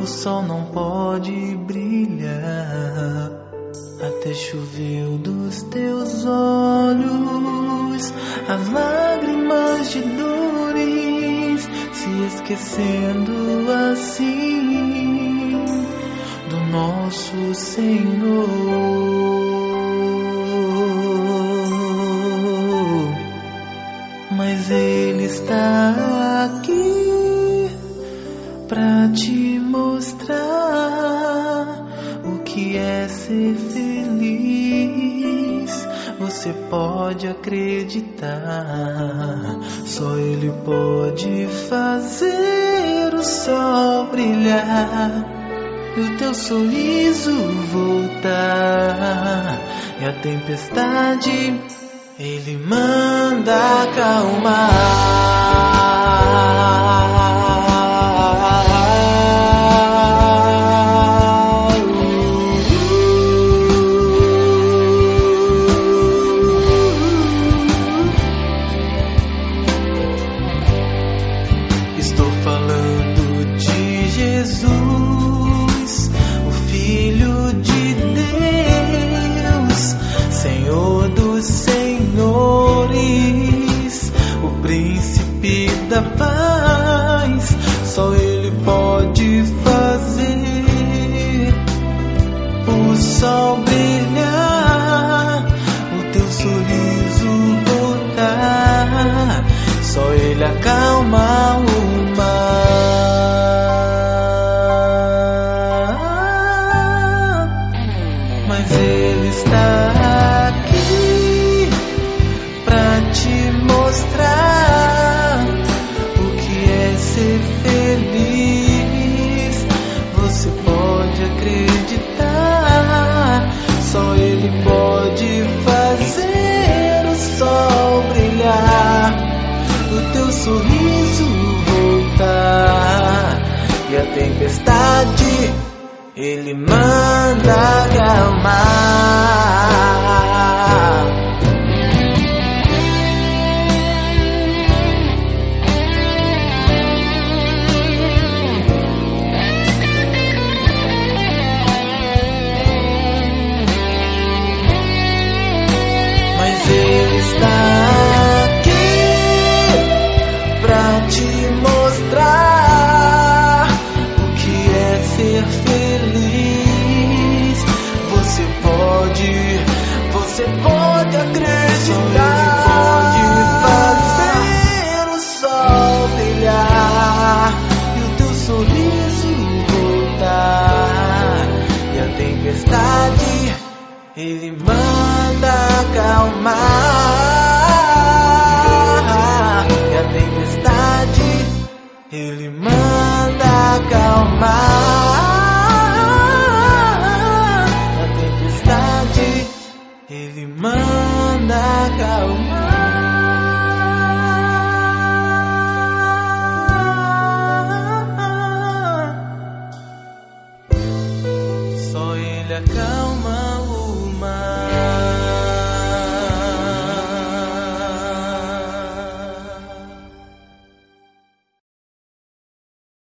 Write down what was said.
sol não pode brilhar até choveu dos teus olhos as lágrimas de dores, se esquecendo assim do nosso Senhor. Mas Ele está aqui pra te mostrar o que é ser feliz. Você pode acreditar, só Ele pode fazer o sol brilhar e o teu sorriso voltar, e a tempestade Ele manda acalmar. Estou falando de Jesus, o Filho de Deus, Senhor dos Senhores, o Príncipe da Paz. Só Ele pode fazer o sol brilhar, o teu sorriso voltar. Só Ele acalma o mar. Mas Ele está aqui pra te mostrar o que é ser feliz. Você pode acreditar, só Ele pode fazer o sol brilhar, o teu sorriso voltar, e a tempestade Ele manda acalmar.